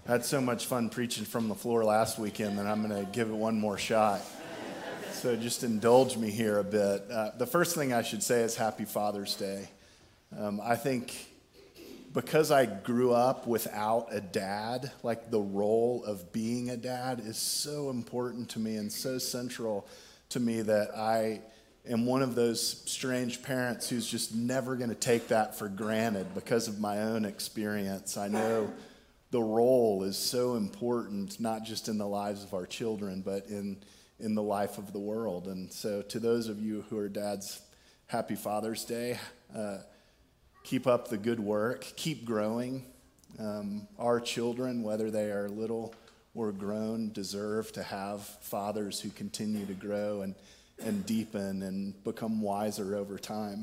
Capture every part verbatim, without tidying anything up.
I had so much fun preaching from the floor last weekend that I'm going to give it one more shot. So just indulge me here a bit. Uh, the first thing I should say is Happy Father's Day. Um, I think because I grew up without a dad, like the role of being a dad is so important to me and so central to me that I am one of those strange parents who's just never going to take that for granted because of my own experience. I know the role is so important, not just in the lives of our children, but in, in the life of the world. And so to those of you who are dads, Happy Father's Day. Uh, keep up the good work. Keep growing. Um, our children, whether they are little or grown, deserve to have fathers who continue to grow and, and deepen and become wiser over time.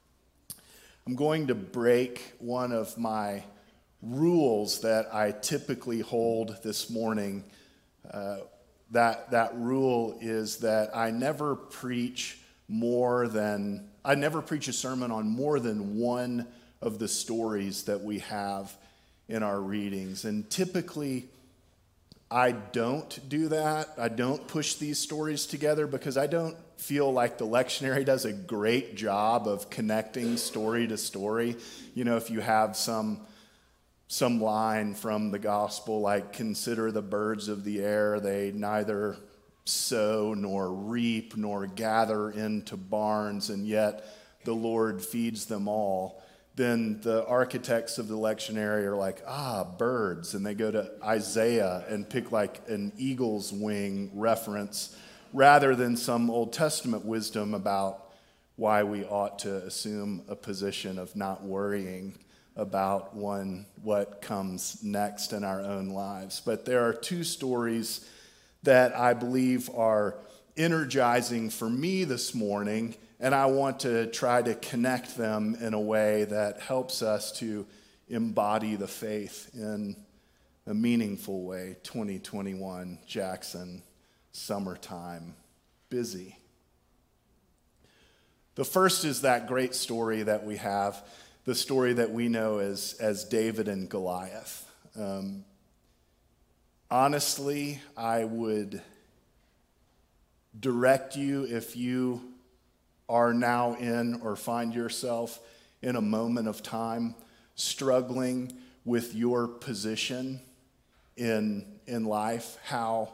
I'm going to break one of my rules that I typically hold this morning. Uh, that that rule is that I never preach more than, I never preach a sermon on more than one of the stories that we have in our readings. And typically, I don't do that. I don't push these stories together because I don't feel like the lectionary does a great job of connecting story to story. You know, if you have some some line from the gospel like, consider the birds of the air, they neither sow nor reap nor gather into barns, and yet the Lord feeds them all, then the architects of the lectionary are like, ah, birds, and they go to Isaiah and pick like an eagle's wing reference rather than some Old Testament wisdom about why we ought to assume a position of not worrying about one what comes next in our own lives. But there are two stories that I believe are energizing for me this morning, and I want to try to connect them in a way that helps us to embody the faith in a meaningful way. twenty twenty-one, Jackson, summertime, busy. The first is that great story that we have, the story that we know as, as David and Goliath. Um, honestly, I would direct you, if you are now in or find yourself in a moment of time struggling with your position in, in life, how,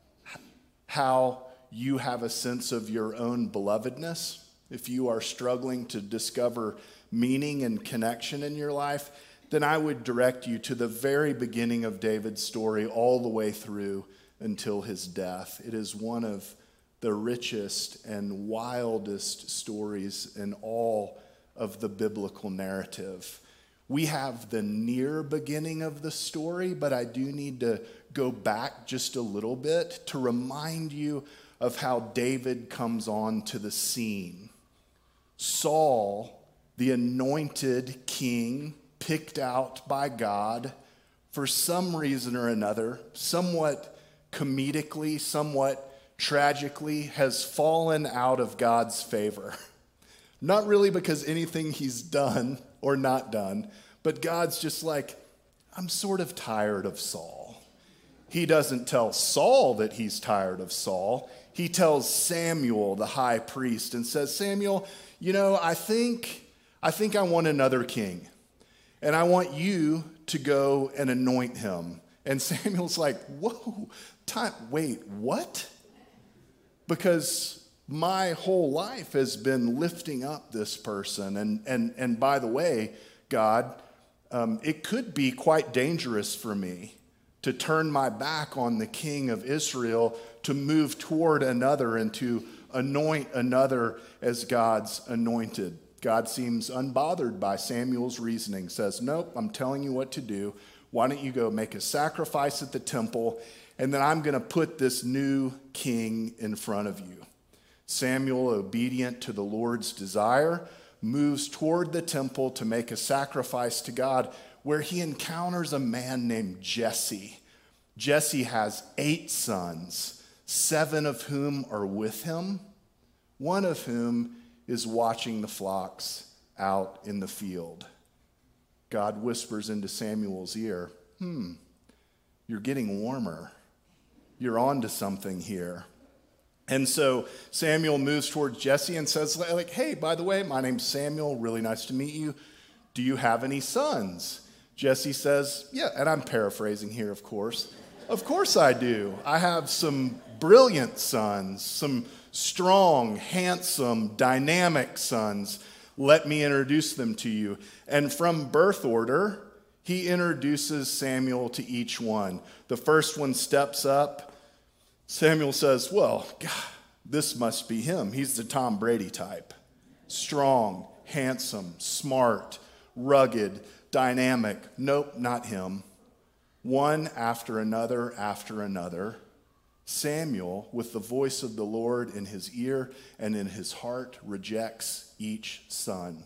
how you have a sense of your own belovedness. If you are struggling to discover meaning and connection in your life, then I would direct you to the very beginning of David's story all the way through until his death. It is one of the richest and wildest stories in all of the biblical narrative. We have the near beginning of the story, but I do need to go back just a little bit to remind you of how David comes on to the scene. Saul, the anointed king, picked out by God, for some reason or another, somewhat comedically, somewhat tragically, has fallen out of God's favor. Not really because anything he's done or not done, but God's just like, I'm sort of tired of Saul. He doesn't tell Saul that he's tired of Saul. He tells Samuel, the high priest, and says, Samuel, you know, I think, I think I want another king. And I want you to go and anoint him. And Samuel's like, whoa, time, wait, what? Because my whole life has been lifting up this person. And, and, and by the way, God, um, it could be quite dangerous for me to turn my back on the king of Israel, to move toward another and to anoint another as God's anointed. God seems unbothered by Samuel's reasoning, says, nope, I'm telling you what to do. Why don't you go make a sacrifice at the temple, and then I'm going to put this new king in front of you. Samuel, obedient to the Lord's desire, moves toward the temple to make a sacrifice to God, where he encounters a man named Jesse. Jesse has eight sons, seven of whom are with him, one of whom is watching the flocks out in the field. God whispers into Samuel's ear, hmm, you're getting warmer. You're on to something here. And so Samuel moves towards Jesse and says, like, hey, by the way, my name's Samuel. Really nice to meet you. Do you have any sons? Jesse says, yeah, and I'm paraphrasing here, of course. Of course I do. I have some brilliant sons, some strong, handsome, dynamic sons. Let me introduce them to you. And from birth order, he introduces Samuel to each one. The first one steps up. Samuel says, well, God, this must be him. He's the Tom Brady type. Strong, handsome, smart, rugged, dynamic. Nope, not him. One after another after another, Samuel, with the voice of the Lord in his ear and in his heart, rejects each son.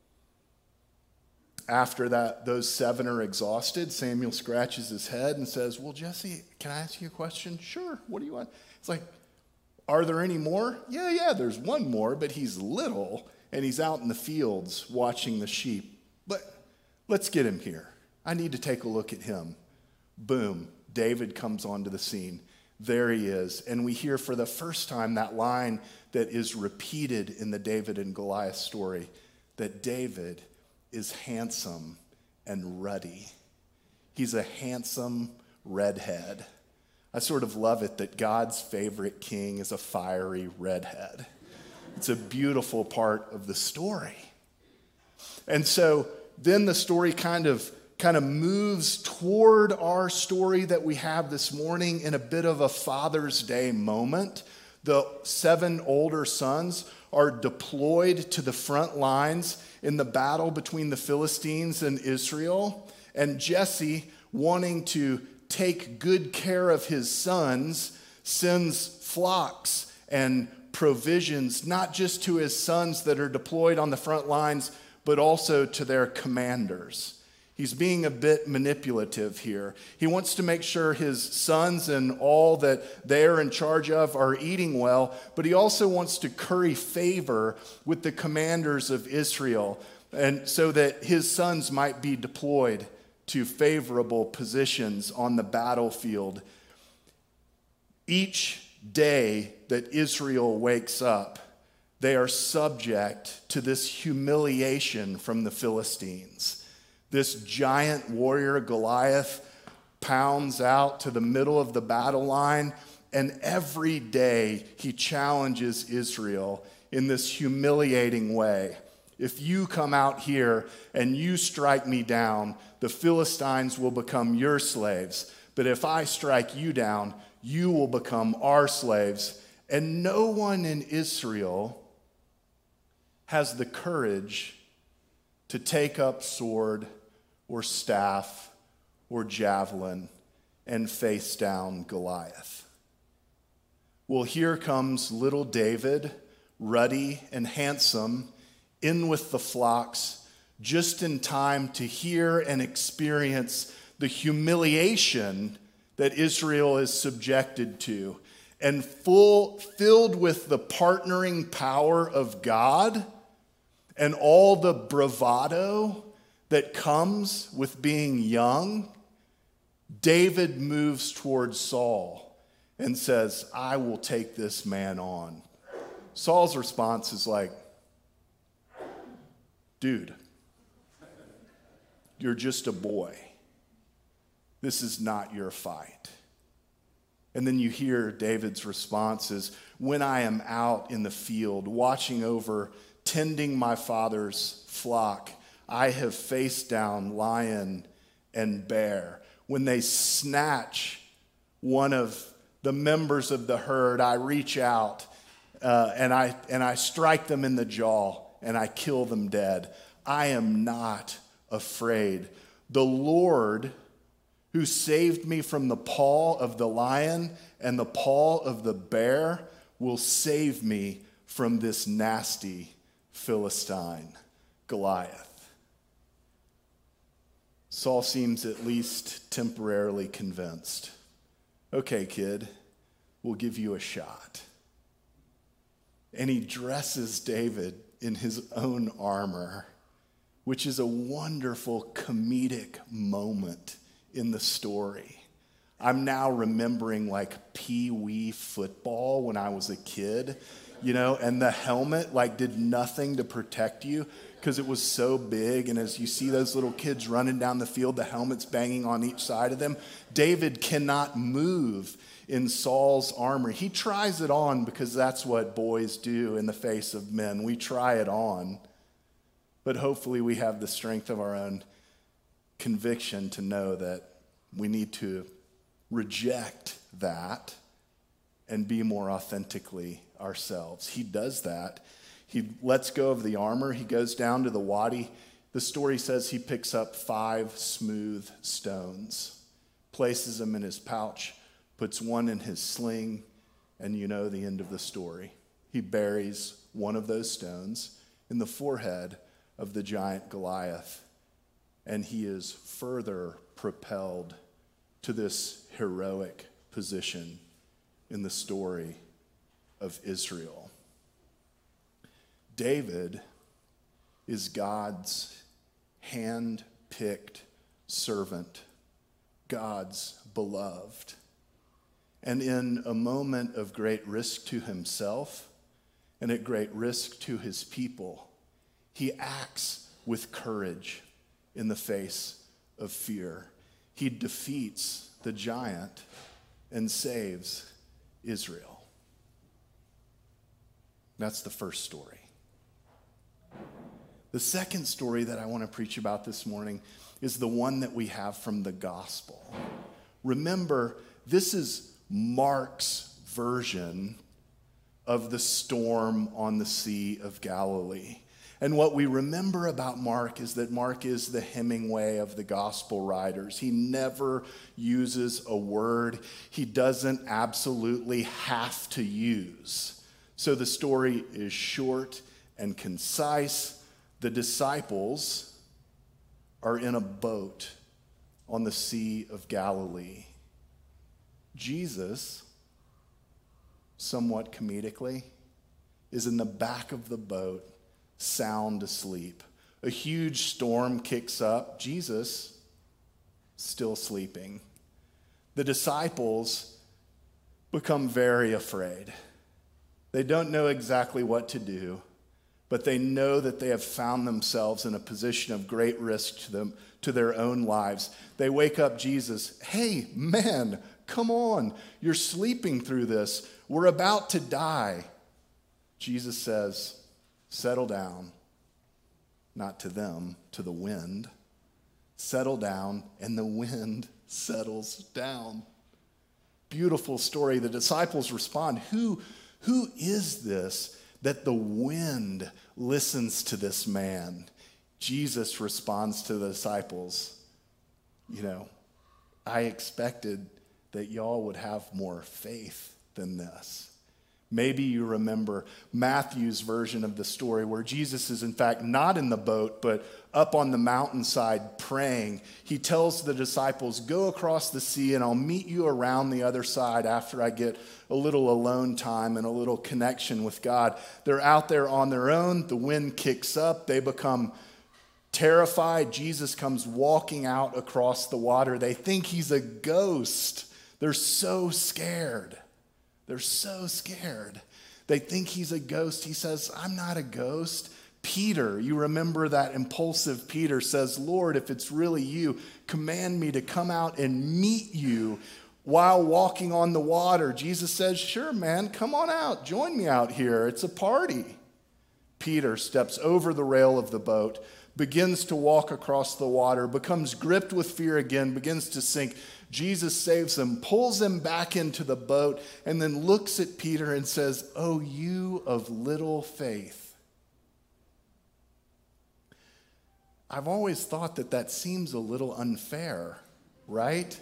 After that, those seven are exhausted. Samuel scratches his head and says, well, Jesse, can I ask you a question? Sure. What do you want? It's like, are there any more? Yeah, yeah, there's one more, but he's little and he's out in the fields watching the sheep. But let's get him here. I need to take a look at him. Boom, David comes onto the scene. There he is. And we hear for the first time that line that is repeated in the David and Goliath story, that David is handsome and ruddy. He's a handsome redhead. I sort of love it that God's favorite king is a fiery redhead. It's a beautiful part of the story. And so then the story kind of kind of moves toward our story that we have this morning in a bit of a Father's Day moment. The seven older sons are deployed to the front lines in the battle between the Philistines and Israel. And Jesse, wanting to take good care of his sons, sends flocks and provisions, not just to his sons that are deployed on the front lines, but also to their commanders. He's being a bit manipulative here. He wants to make sure his sons and all that they're in charge of are eating well, but he also wants to curry favor with the commanders of Israel, and so that his sons might be deployed to favorable positions on the battlefield. Each day that Israel wakes up, they are subject to this humiliation from the Philistines. This giant warrior, Goliath, pounds out to the middle of the battle line, and every day he challenges Israel in this humiliating way. If you come out here and you strike me down, the Philistines will become your slaves. But if I strike you down, you will become our slaves. And no one in Israel has the courage to take up sword or staff or javelin and face down Goliath. Well, here comes little David, ruddy and handsome, in with the flocks, just in time to hear and experience the humiliation that Israel is subjected to, and full, filled with the partnering power of God and all the bravado that comes with being young. David moves towards Saul and says, I will take this man on. Saul's response is like, dude, you're just a boy. This is not your fight. And then you hear David's response is, when I am out in the field, watching over, tending my father's flock, I have faced down lion and bear. When they snatch one of the members of the herd, I reach out uh, and I and I strike them in the jaw and I kill them dead. I am not afraid. The Lord, who saved me from the paw of the lion and the paw of the bear, will save me from this nasty Philistine, Goliath. Saul seems at least temporarily convinced. Okay, kid, we'll give you a shot. And he dresses David in his own armor, which is a wonderful comedic moment in the story. I'm now remembering like pee-wee football when I was a kid, you know, and the helmet like did nothing to protect you because it was so big. And as you see those little kids running down the field, the helmet's banging on each side of them. David cannot move in Saul's armor. He tries it on because that's what boys do in the face of men. We try it on. But hopefully we have the strength of our own conviction to know that we need to reject that and be more authentically ourselves. He does that. He lets go of the armor. He goes down to the wadi. The story says he picks up five smooth stones, places them in his pouch, puts one in his sling, and you know the end of the story. He buries one of those stones in the forehead of the giant Goliath, and he is further propelled to this heroic position in the story of Israel. David is God's hand-picked servant, God's beloved. And in a moment of great risk to himself and at great risk to his people, he acts with courage in the face of fear. He defeats the giant and saves Israel. That's the first story. The second story that I want to preach about this morning is the one that we have from the gospel. Remember, this is Mark's version of the storm on the Sea of Galilee. And what we remember about Mark is that Mark is the Hemingway of the gospel writers. He never uses a word he doesn't absolutely have to use. So the story is short and concise. The disciples are in a boat on the Sea of Galilee. Jesus, somewhat comedically, is in the back of the boat, sound asleep. A huge storm kicks up. Jesus, still sleeping. The disciples become very afraid. They don't know exactly what to do, but they know that they have found themselves in a position of great risk to them, to their own lives. They wake up Jesus. Hey, man, come on. You're sleeping through this. We're about to die. Jesus says, settle down. Not to them, to the wind. Settle down, and the wind settles down. Beautiful story. The disciples respond, Who, who is this that the wind listens to this man? Jesus responds to the disciples, you know, I expected that y'all would have more faith than this. Maybe you remember Matthew's version of the story where Jesus is in fact not in the boat, but up on the mountainside praying. He tells the disciples, go across the sea and I'll meet you around the other side after I get a little alone time and a little connection with God. They're out there on their own. The wind kicks up. They become terrified. Jesus comes walking out across the water. They think he's a ghost. They're so scared. They're so scared. They think he's a ghost. He says, I'm not a ghost. Peter, you remember that impulsive Peter says, Lord, if it's really you, command me to come out and meet you while walking on the water. Jesus says, sure, man, come on out. Join me out here. It's a party. Peter steps over the rail of the boat, begins to walk across the water, becomes gripped with fear again, begins to sink. Jesus saves him, pulls him back into the boat, and then looks at Peter and says, oh, you of little faith. I've always thought that that seems a little unfair, right?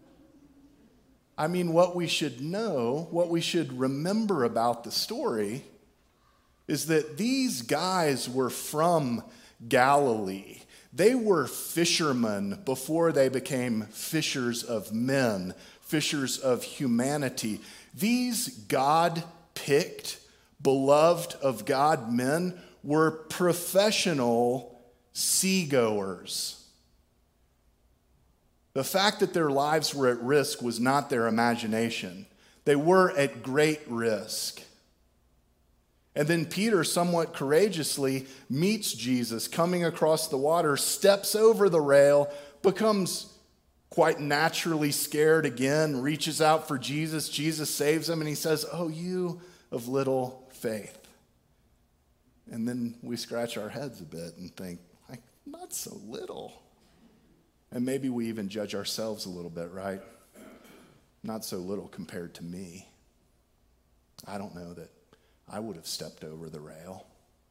I mean, what we should know, what we should remember about the story is that these guys were from Galilee. They were fishermen before they became fishers of men, fishers of humanity. These God-picked, beloved of God men were professional seagoers. The fact that their lives were at risk was not their imagination. They were at great risk. And then Peter, somewhat courageously, meets Jesus coming across the water, steps over the rail, becomes quite naturally scared again, reaches out for Jesus. Jesus saves him, and he says, "Oh, you of little faith." And then we scratch our heads a bit and think, like, not so little. And maybe we even judge ourselves a little bit, right? Not so little compared to me. I don't know that I would have stepped over the rail.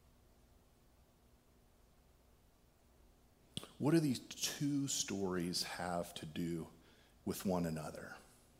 What do these two stories have to do with one another?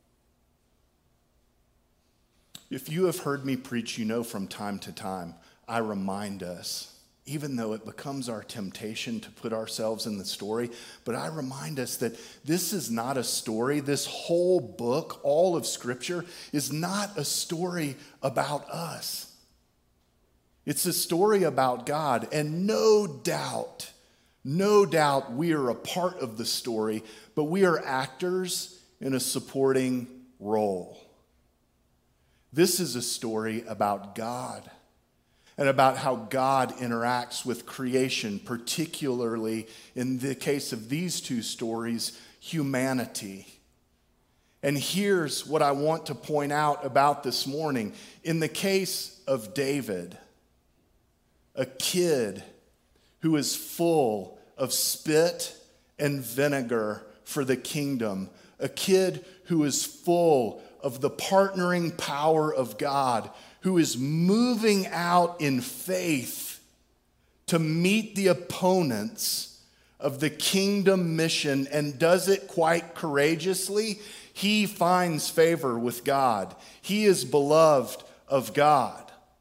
If you have heard me preach, you know from time to time, I remind us, even though it becomes our temptation to put ourselves in the story, but I remind us that this is not a story. This whole book, all of Scripture, is not a story about us. It's a story about God, and no doubt, no doubt we are a part of the story, but we are actors in a supporting role. This is a story about God and about how God interacts with creation, particularly in the case of these two stories, humanity. And here's what I want to point out about this morning. In the case of David, a kid who is full of spit and vinegar for the kingdom, a kid who is full of the partnering power of God, who is moving out in faith to meet the opponents of the kingdom mission and does it quite courageously. He finds favor with God. He is beloved of God.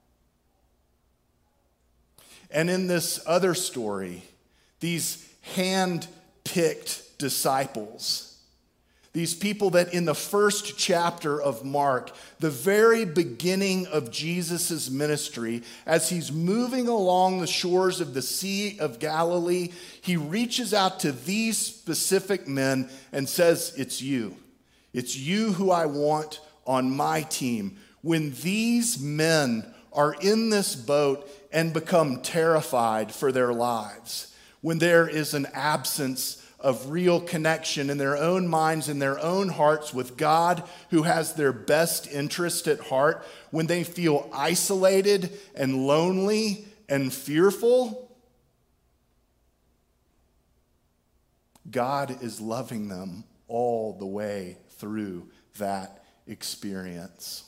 And in this other story, these hand-picked disciples, these people that in the first chapter of Mark, the very beginning of Jesus' ministry, as he's moving along the shores of the Sea of Galilee, he reaches out to these specific men and says, "It's you. It's you who I want on my team." When these men are in this boat and become terrified for their lives, when there is an absence of real connection in their own minds and their own hearts with God who has their best interest at heart, when they feel isolated and lonely and fearful, God is loving them all the way through that experience.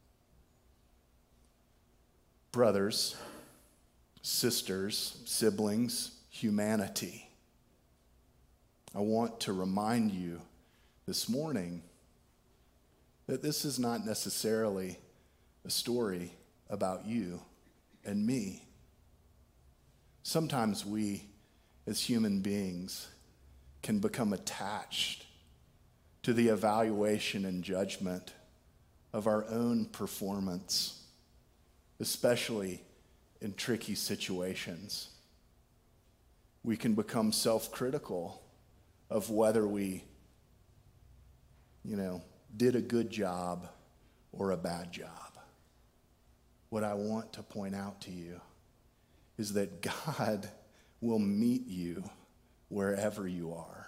Brothers, sisters, siblings, humanity, I want to remind you this morning that this is not necessarily a story about you and me. Sometimes we, as human beings, can become attached to the evaluation and judgment of our own performance, especially in tricky situations. We can become self-critical of whether we, you know, did a good job or a bad job. What I want to point out to you is that God will meet you wherever you are.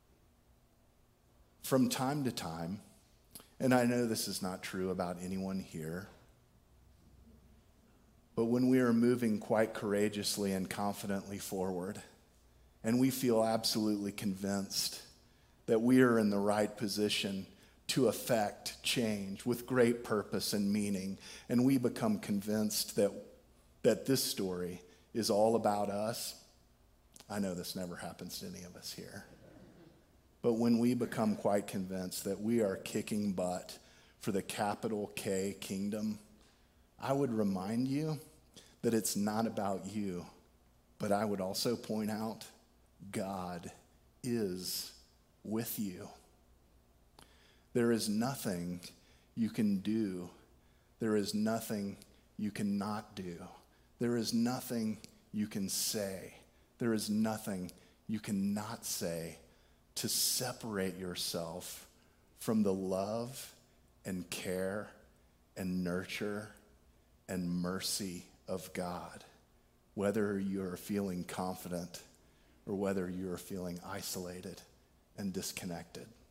From time to time, and I know this is not true about anyone here, but when we are moving quite courageously and confidently forward, and we feel absolutely convinced that we are in the right position to affect change with great purpose and meaning, and we become convinced that, that this story is all about us. I know this never happens to any of us here. But when we become quite convinced that we are kicking butt for the capital K kingdom, I would remind you that it's not about you, but I would also point out God is with you. There is nothing you can do. There is nothing you cannot do. There is nothing you can say. There is nothing you cannot say to separate yourself from the love and care and nurture and mercy of God, whether you're feeling confident or whether you're feeling isolated and disconnected.